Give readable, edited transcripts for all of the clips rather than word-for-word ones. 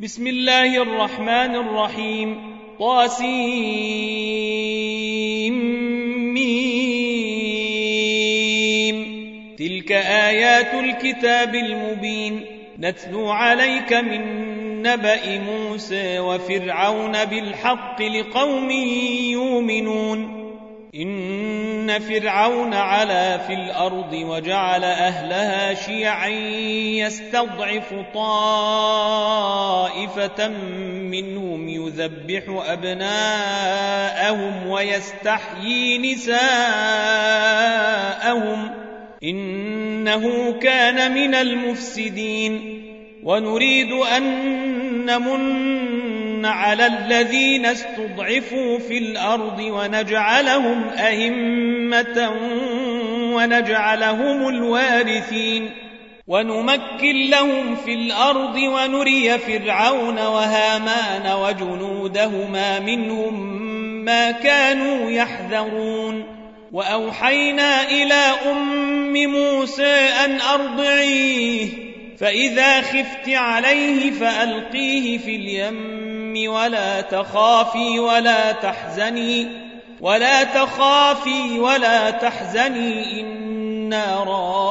بسم الله الرحمن الرحيم. طاسيم. تلك آيات الكتاب المبين نتلو عليك من نبأ موسى وفرعون بالحق لقوم يؤمنون. إن فرعون علا في الأرض وجعل أهلها شيعا يستضعف طائفة منهم يذبح أبناءهم ويستحيي نساءهم إنه كان من المفسدين. ونريد أن نمن على الذين استضعفوا في الأرض ونجعلهم أئمة ونجعلهم الوارثين ونمكن لهم في الأرض ونري فرعون وهامان وجنودهما منهم ما كانوا يحذرون. وأوحينا إلى أم موسى أن أرضعيه فإذا خفت عليه فألقيه في اليم ولا تخافي ولا تحزني إنا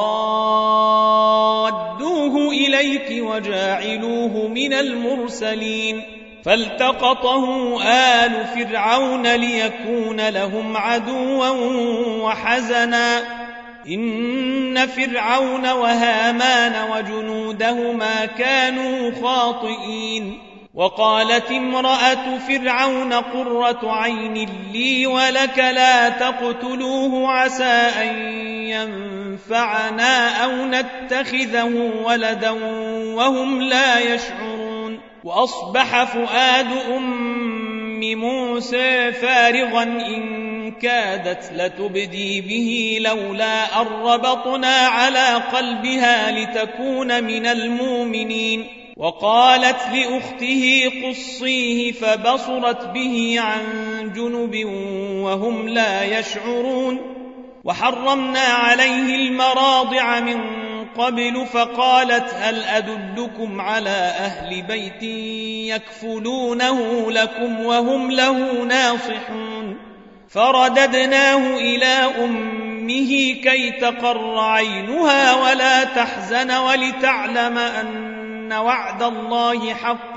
رادوه إليك وجاعلوه من المرسلين. فالتقطه آل فرعون ليكون لهم عدوا وحزنا إن فرعون وهامان وجنودهما كانوا خاطئين. وقالت امرأة فرعون قرة عين لي ولك لا تقتلوه عسى أن ينفعنا أو نتخذه ولدا وهم لا يشعرون. وأصبح فؤاد أم موسى فارغا إن كادت لتبدي به لولا أن ربطنا على قلبها لتكون من المؤمنين. وقالت لأخته قصيه فبصرت به عن جنب وهم لا يشعرون. وحرمنا عليه المراضع من قبل فقالت هل أدلكم على أهل بيت يكفلونه لكم وهم له ناصحون. فرددناه إلى أمه كي تقر عينها ولا تحزن ولتعلم أن وعد الله حق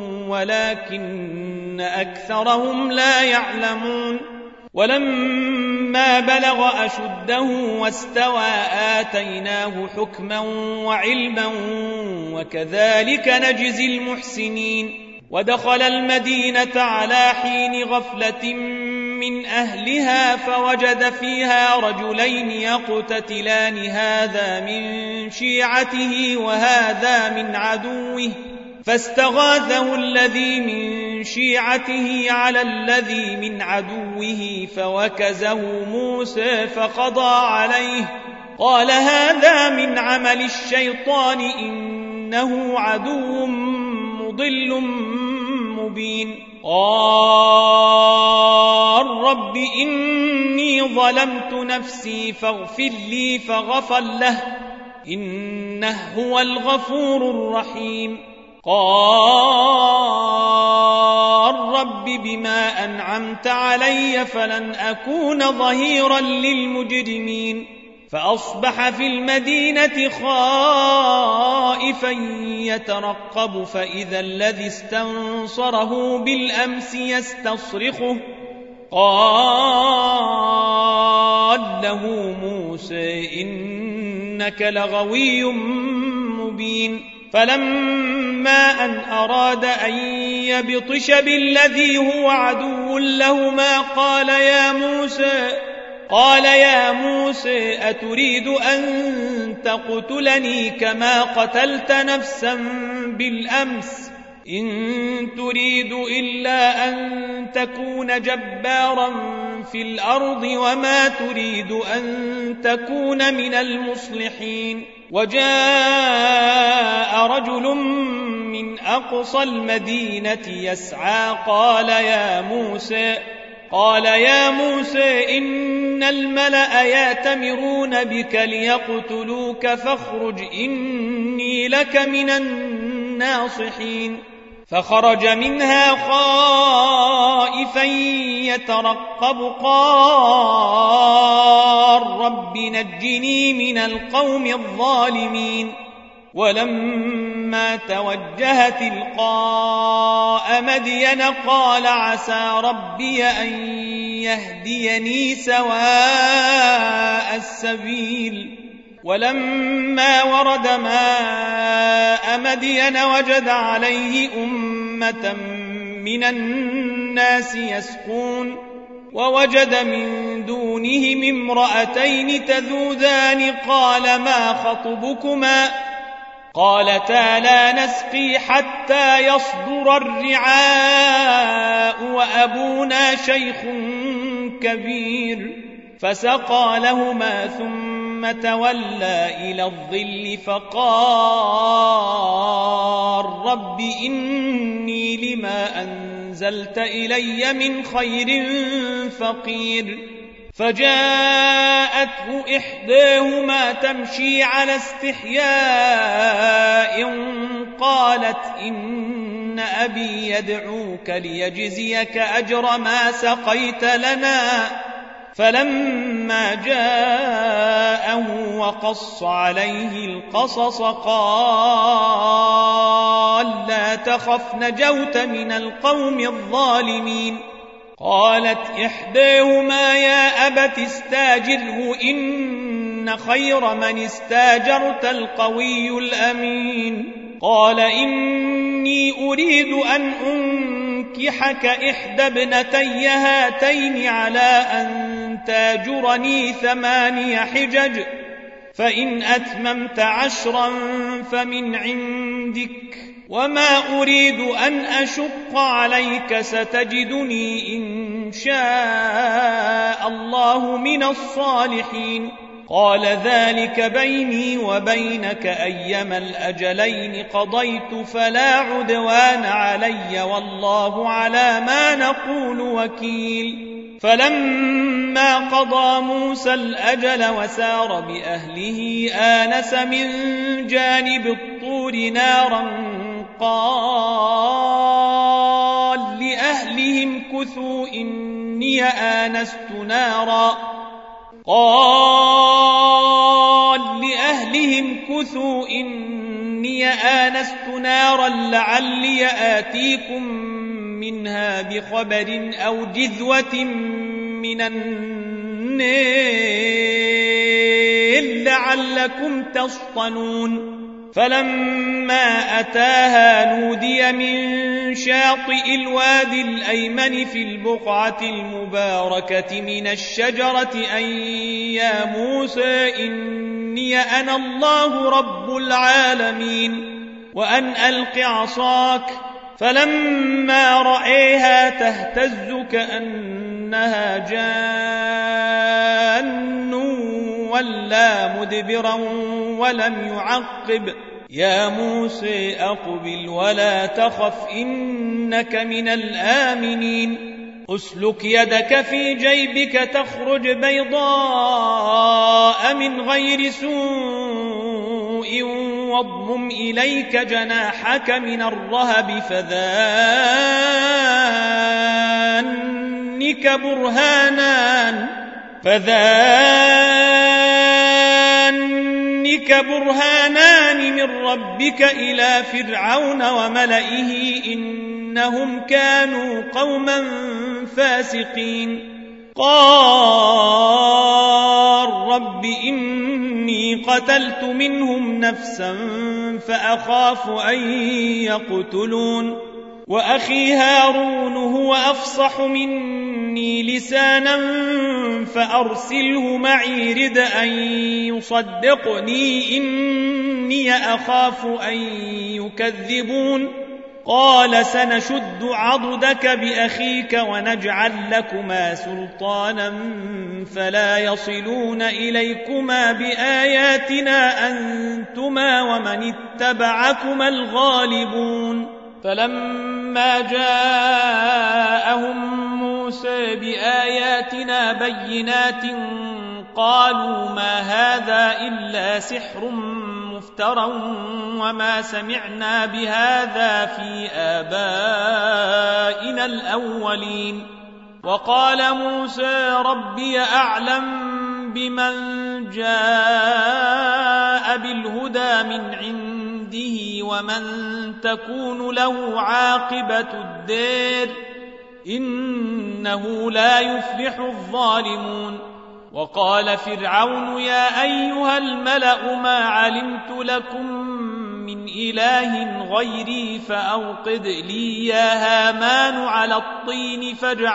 ولكن أكثرهم لا يعلمون. ولما بلغ أشده واستوى آتيناه حكما وعلما وكذلك نجزي المحسنين. ودخل المدينة على حين غفلة من أهلها فوجد فيها رجلين يقتتلان هذا من شيعته وهذا من عدوه فاستغاثه الذي من شيعته على الذي من عدوه فوكزه موسى فقضى عليه قال هذا من عمل الشيطان إنه عدو مضل مبين. قال رب إني ظلمت نفسي فاغفر لي فغفر له إنه هو الغفور الرحيم. قال رب بما أنعمت علي فلن أكون ظهيرا للمجرمين. فأصبح في المدينة خائفا يترقب فإذا الذي استنصره بالأمس يستصرخه قال له موسى إنك لغوي مبين. فلما أن أراد أن يبطش بالذي هو عدو لهما قال يا موسى أتريد أن تقتلني كما قتلت نفسا بالأمس إن تريد إلا أن تكون جبارا في الأرض وما تريد أن تكون من المصلحين. وجاء رجل من أقصى المدينة يسعى قال يا موسى إن الملأ يأتمرون بك ليقتلوك فاخرج إني لك من الناصحين. فخرج منها خائفا يترقب قال رب نجني من القوم الظالمين ولما توجه تلقاء مدين قال عسى ربي أن يهديني سواء السبيل ولما ورد ماء مدين وجد عليه أمة من الناس يسقون ووجد من دونهم امرأتين تذودان قال ما خطبكما قالتا لا نسقي حتى يصدر الرعاء وأبونا شيخ كبير فسقى لهما ثم تولى إلى الظل فقال رب إني لما أنزلت إلي من خير فقير فجاءته إحداهما تمشي على استحياء قالت إن أبي يدعوك ليجزيك أجر ما سقيت لنا فلما جاءه وقص عليه القصص قال لا تخف نجوت من القوم الظالمين قالت إحداهما يا أبت استاجره إن خير من استاجرت القوي الأمين قال إني أريد أن أنكحك إحدى ابنتي هاتين على أن تاجرني 8 حجج فإن أتممت 10 فمن عندك وما أريد أن أشق عليك ستجدني إن شاء الله من الصالحين قال ذلك بيني وبينك أيما الأجلين قضيت فلا عدوان علي والله على ما نقول وكيل فلما قضى موسى الأجل وسار بأهله آنس من جانب الطور نارا قال لأهلهم كثوا إني آنست نارا لعلي آتيكم منها بخبر أو جذوة من النار لعلكم تصطلون فلما أتاها نودي من شاطئ الوادي الأيمن في البقعة المباركة من الشجرة أن يا موسى إني أنا الله رب العالمين وأن ألق عصاك فلما رأيها تهتز كأنها جان ولا مدبرا ولم يعقب يا موسى أقبل ولا تخف إنك من الآمنين أسلك يدك في جيبك تخرج بيضاء من غير سوء واضمم إليك جناحك من الرهب فذانك برهانان من ربك إلى فرعون وملئه إنهم كانوا قوما فاسقين قال رب إني قتلت منهم نفسا فأخاف أن يقتلون وأخي هارون هو أفصح مني لسانا فأرسله معي رد أن يصدقني إني أخاف أن يكذبون قال سنشد عضدك بأخيك ونجعل لكما سلطانا فلا يصلون إليكما بآياتنا أنتما ومن اتبعكما الغالبون فلما جاءهم موسى بآياتنا بينات قالوا ما هذا إلا سحر مفترى وما سمعنا بهذا في آبائنا الأولين. وقال موسى ربي أعلم بمن جاء بالهدى من عنده ومن تكون له عاقبة الدار إنه لا يفلح الظالمون. وقال فرعون يا أيها الملأ ما علمت لكم من إله غيري فأوقد لي يا هامان على الطين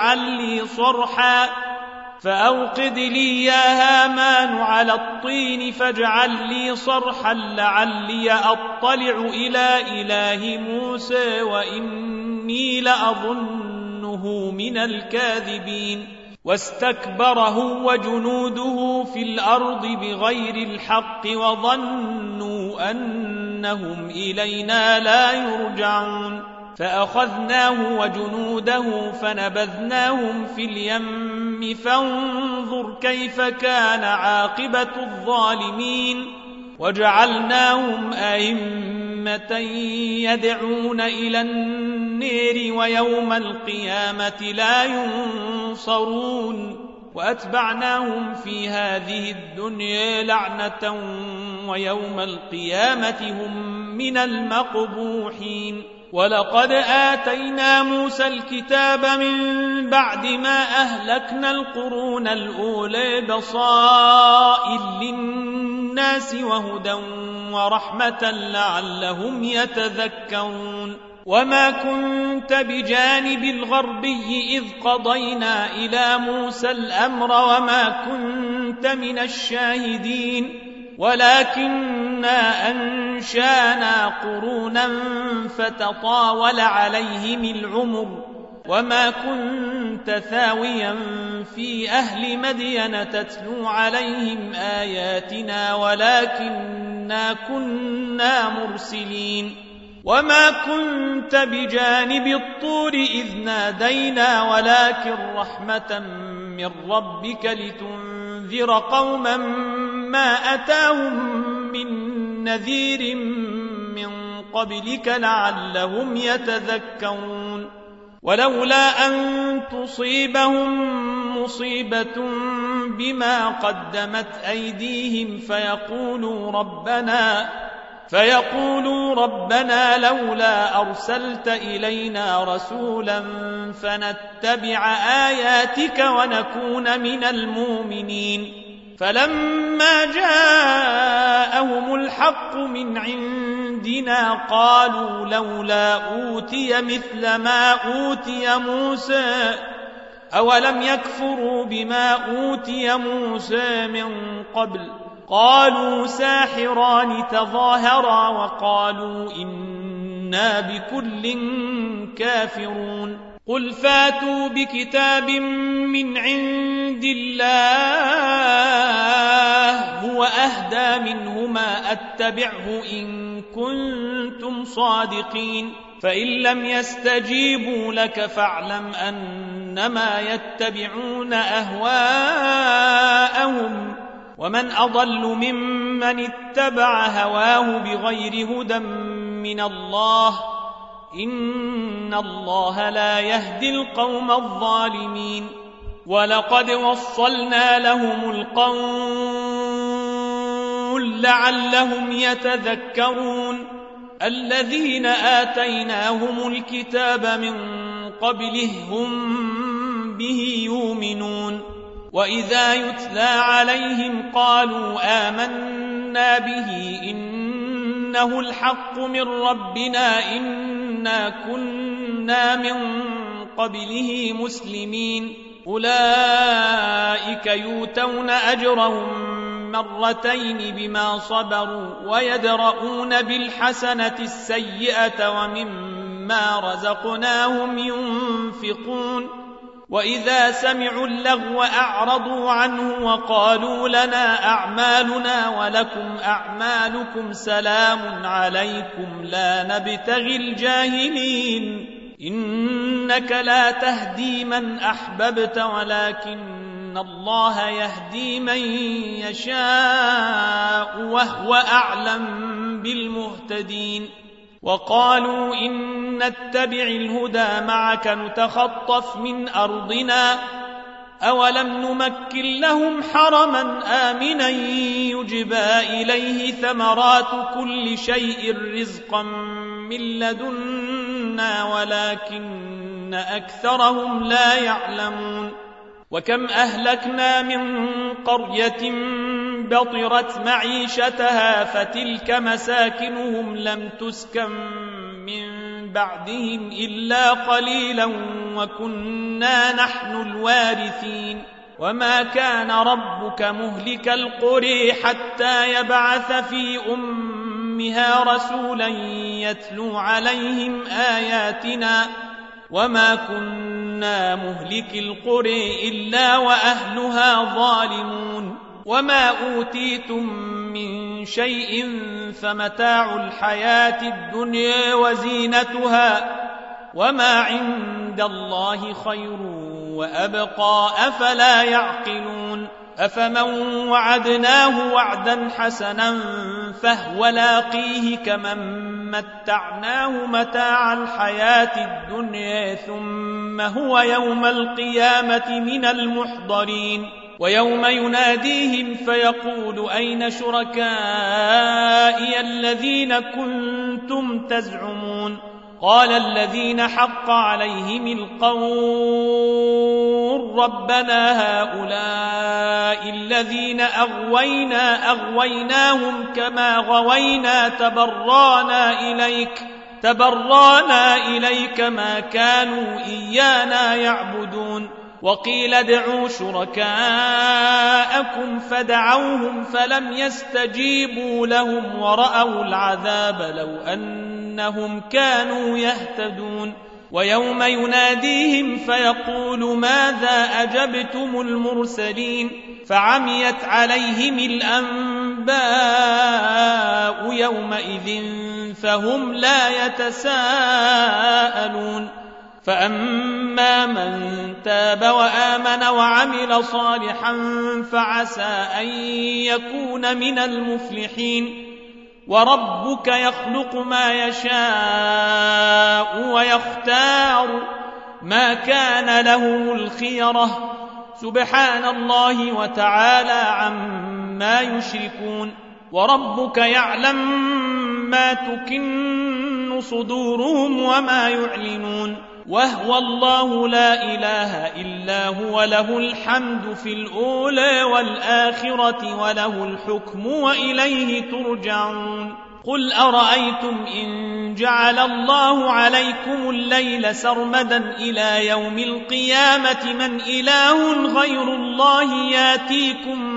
فاجعل لي صرحا لعلي أطلع إلى إله موسى وإني لأظنه من الكاذبين. واستكبر هو وجنوده في الأرض بغير الحق وظنوا أنهم إلينا لا يرجعون. فأخذناه وجنوده فنبذناهم في اليم فانظر كيف كان عاقبة الظالمين. وجعلناهم أئمة يدعون إلى النير ويوم القيامة لا ينصرون. وأتبعناهم في هذه الدنيا لعنة ويوم القيامة هم من المقبوحين. ولقد آتينا موسى الكتاب من بعد ما أهلكنا القرون الأولى بصائر للناس وهدى ورحمة لعلهم يتذكرون. وما كنت بجانب الغربي إذ قضينا إلى موسى الأمر وما كنت من الشاهدين ولكننا أنشانا قرونا فتطاول عليهم العمر وما كنت ثاويا في أهل مدين تتلو عليهم آياتنا ولكننا كنا مرسلين. وما كنت بجانب الطور إذ نادينا ولكن رحمة من ربك لتنذر قوما ما أتاهم من نذير من قبلك لعلهم يتذكرون. ولولا أن تصيبهم مصيبة بما قدمت أيديهم فيقولوا ربنا لولا أرسلت إلينا رسولا فنتبع آياتك ونكون من المؤمنين. فلما جاءهم الحق من عندنا قالوا لولا أوتي مثل ما أوتي موسى أولم يكفروا بما أوتي موسى من قبل قالوا ساحران تظاهرا وقالوا إنا بكل كافرون. قل فاتوا بكتاب من عند الله هو أهدى منهما أتبعه إن كنتم صادقين. فإن لم يستجيبوا لك فاعلم أنما يتبعون أهواءهم ومن أضل ممن اتبع هواه بغير هدى من الله إن الله لا يهدي القوم الظالمين. ولقد وصلنا لهم القول لعلهم يتذكرون. الذين آتيناهم الكتاب من قبله هم به يؤمنون. وإذا يتلى عليهم قالوا آمنا به إنه الحق من ربنا إنا كنا من قبله مسلمين. أولئك يؤتون أجرهم مرتين بما صبروا ويدرؤون بالحسنة السيئة ومما رزقناهم ينفقون. وإذا سمعوا اللغو أعرضوا عنه وقالوا لنا أعمالنا ولكم أعمالكم سلام عليكم لا نبتغي الجاهلين. إنك لا تهدي من أحببت ولكن الله يهدي من يشاء وهو أعلم بالمهتدين وقالوا إن نتبع الهدى معك نتخطف من أرضنا أولم نمكن لهم حرما آمنا يجبى إليه ثمرات كل شيء رزقا من لدنا ولكن أكثرهم لا يعلمون وكم أهلكنا من قرية بطرت معيشتها فتلك مساكنهم لم تسكن من بعدهم إلا قليلا وكنا نحن الوارثين وما كان ربك مهلك القرى حتى يبعث في أمها رسولا يتلو عليهم آياتنا وما كنا مهلك القرى إلا وأهلها ظالمون وما أوتيتم من شيء فمتاع الحياة الدنيا وزينتها وما عند الله خير وأبقى أفلا يعقلون أفمن وعدناه وعدا حسنا فهو لاقيه كمن متعناه متاع الحياة الدنيا ثم هو يوم القيامة من المحضرين ويوم يناديهم فيقول أين شركائي الذين كنتم تزعمون قال الذين حق عليهم القول ربنا هؤلاء الذين أغويناهم كما غوينا تبرانا إليك ما كانوا إيانا يعبدون وقيل ادعوا شركاءكم فدعوهم فلم يستجيبوا لهم ورأوا العذاب لو أنهم كانوا يهتدون ويوم يناديهم فيقول ماذا أجبتم المرسلين فعميت عليهم الأنباء يومئذ فهم لا يتساءلون فأما من تاب وآمن وعمل صالحا فعسى أن يكون من المفلحين وربك يخلق ما يشاء ويختار ما كان لهم الخيرة سبحان الله وتعالى عما يشركون وربك يعلم ما تكن صدورهم وما يعلنون وهو الله لا إله إلا هو له الحمد في الأولى والآخرة وله الحكم وإليه ترجعون قل أرأيتم إن جعل الله عليكم الليل سرمدا إلى يوم القيامة من إله غير الله ياتيكم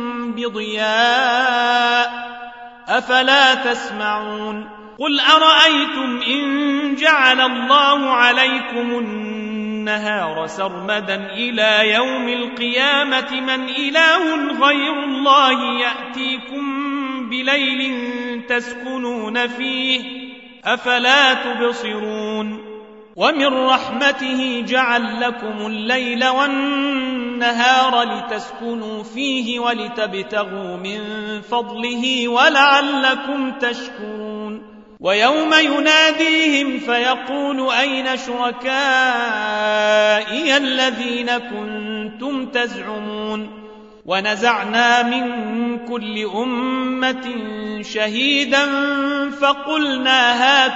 بضياء أفلا تسمعون قل أرأيتم إن جعل الله عليكم النهار سرمدا إلى يوم القيامة من إله غير الله يأتيكم بليل تسكنون فيه أفلا تبصرون ومن رحمته جعل لكم الليل والنهار لتسكنوا فيه ولتبتغوا من فضله ولعلكم تشكرون ويوم يناديهم فيقول أين شركائي الذين كنتم تزعمون ونزعنا من كل أمة شهيدا فقلنا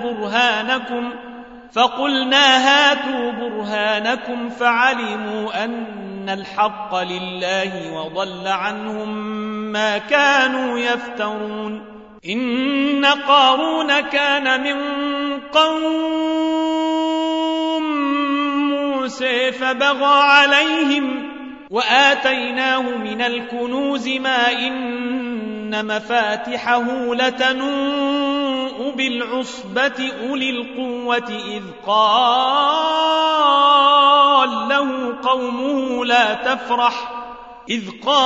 هاتوا برهانكم فعلموا أن الحق لله وضل عنهم ما كانوا يفترون إن قارون كان من قوم موسى فبغى عليهم وآتيناه من الكنوز ما إن مفاتحه لتنوء بالعصبة أولي القوة إذ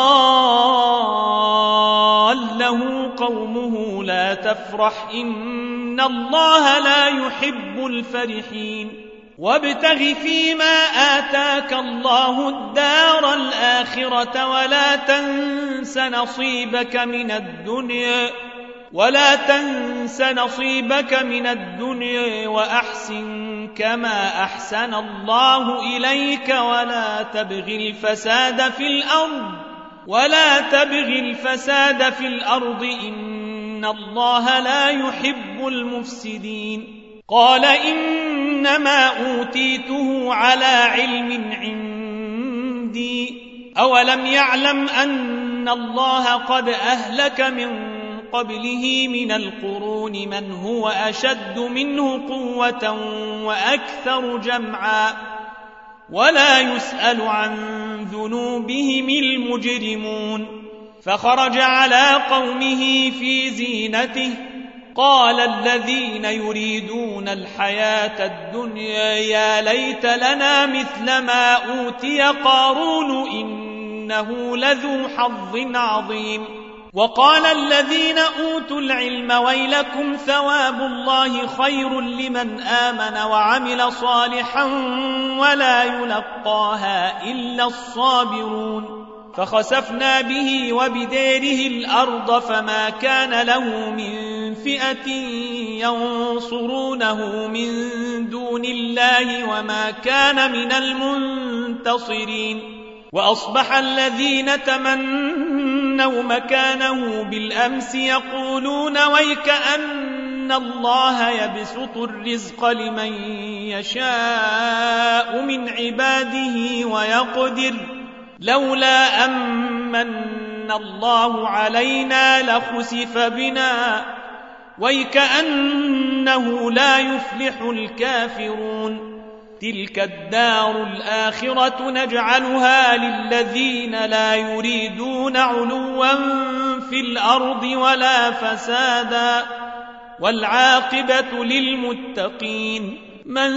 قال له قومه لا تفرح إن الله لا يحب الفرحين وابتغ فيما آتاك الله الدار الآخرة ولا تنس نصيبك من الدنيا ولا تنس نصيبك من الدنيا وأحسن كما أحسن الله إليك ولا تبغي الفساد في الأرض إن الله لا يحب المفسدين. قال إنما أوتيته على علم عندي أولم يعلم أن الله قد أهلك من قبله من القرون من هو أشد منه قوة وأكثر جمعا ولا يسأل عن ذنوبهم المجرمون. فخرج على قومه في زينته قال الذين يريدون الحياة الدنيا يا ليت لنا مثل ما أوتي قارون إنه لذو حظ عظيم. وقال الذين أوتوا العلم ويلكم ثواب الله خير لمن آمن وعمل صالحا ولا يلقاها إلا الصابرون. فخسفنا به وبداره الأرض فما كان له من فئة ينصرونه من دون الله وما كان من المنتصرين. وأصبح الذين تمنوا مكانه بالأمس يقولون ويكأن الله يبسط الرزق لمن يشاء من عباده ويقدر لولا أمن الله علينا لخسف بنا ويكأنه لا يفلح الكافرون. تلك الدار الآخرة نجعلها للذين لا يريدون علوا في الأرض ولا فسادا والعاقبة للمتقين. من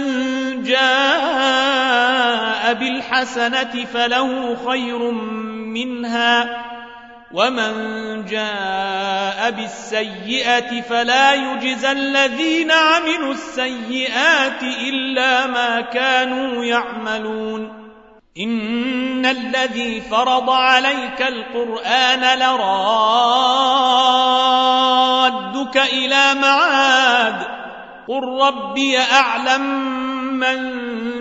جاء بالحسنة فله خير منها ومن جاء بالسيئة فلا يجزى الذين عملوا السيئات إلا ما كانوا يعملون. إن الذي فرض عليك القرآن لرادك إلى معاد قل ربي أعلم من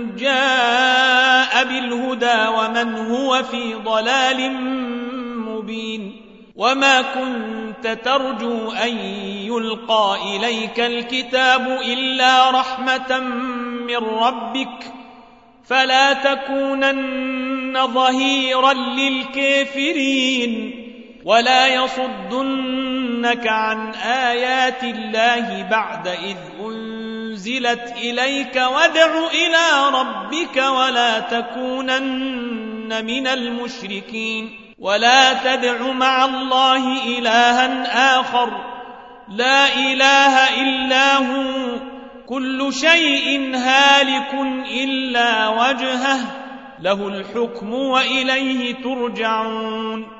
جاء بالهدى ومن هو في ضلال مبين. وما كنت ترجو أن يلقى إليك الكتاب إلا رحمة من ربك فلا تكونن ظهيرا للكافرين ولا يصدنك عن آيات الله بعد إذ أنزلت إليك وادع إلى ربك ولا تكونن من المشركين. ولا تدع مع الله إلها آخر لا إله إلا هو كل شيء هالك إلا وجهه له الحكم وإليه ترجعون.